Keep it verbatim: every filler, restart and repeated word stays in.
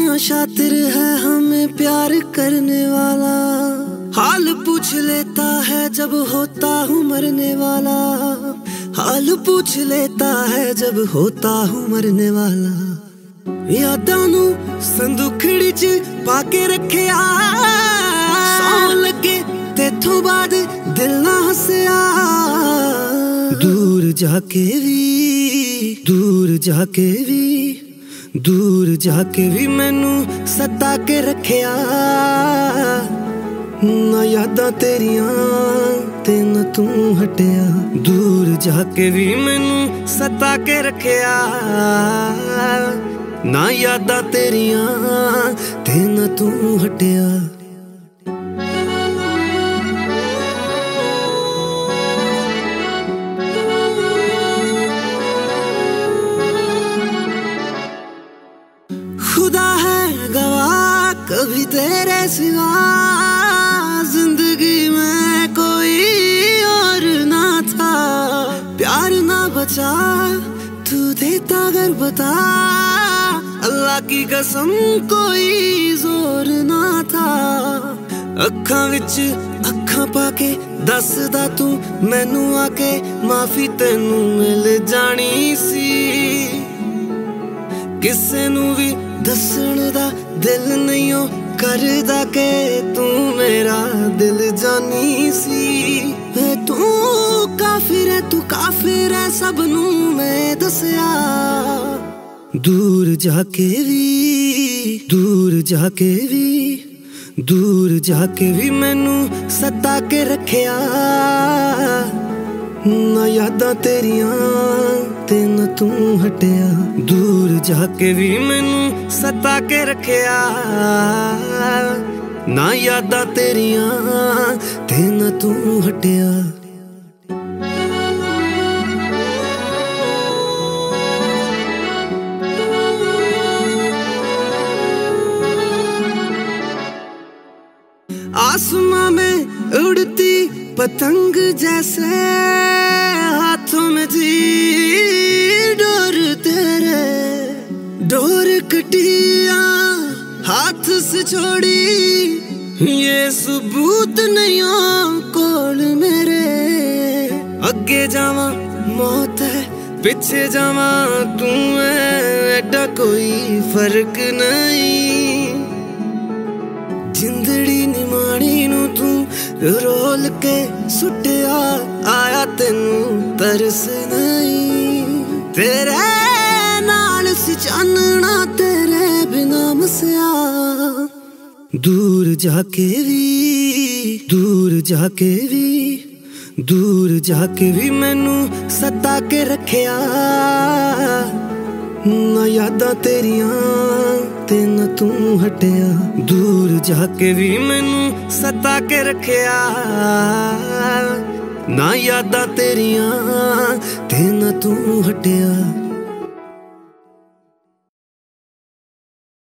दुनिया शातिर है हमें प्यार करने वाला, हाल पूछ लेता है जब होता हूँ मरने वाला, हाल पूछ लेता है जब होता हूँ मरने वाला। यादां नू संदूखड़ी च पाके रखिया, सौं लगे तेथों बाद दिल ना हंसिया। दूर जाके भी, दूर जाके भी, दूर जाके भी मैनू सता के रखिया। ना यादां तेरियां ते ना तू हटिया, दूर जाके भी मैनू सता के रखिया। ना यादां तेरियां ते ना तू हटिया। खुदा है गवाह कभी तेरे सिवा जिंदगी में कोई और ना था। प्यार ना बचा तू देता अगर बता, अल्लाह की कसम कोई जोर ना था। अखां विच अखां पाके दसदा तू मैनू आके माफी तेनू मिल जानी सी। किसे नू भी दसण दा दिल नहीं हो करदा के तू मेरा दिल जानी सी। वे तू काफिर है तू काफिर है सब नू मैं दसिया। दूर जाके भी, दूर जाके भी, दूर जाके भी मैनू सता के रखिया। ना यादां तेरियां ते ना तू हटिया, दूर जाके भी मैनू सता के रखिया। ना यादां तेरियां ते ना तू हटिया। आसमां में उड़ती पतंग जैसे हाथों में थी डोर तेरे। डोर कटिया हाथ से छोड़ी ये सबूत नहीं हो कोल मेरे। अगे जावा मौत है पिछे जावा तू है, एडा कोई फर्क नहीं। जिंदड़ी निमाणी नू तू रोल के सुटिया, आया तेनू तरस नहीं। तेरे नाल सी चानना तेरे बिना मसिया। दूर जाके भी, दूर जाके भी, दूर जाके भी मैनू सता के रखिया। ना यादां तेरियां ते ना तू हटिया, दूर जाके भी मैनू सता के रखिया। ना यादां तेरियां ते ना तू हटिया।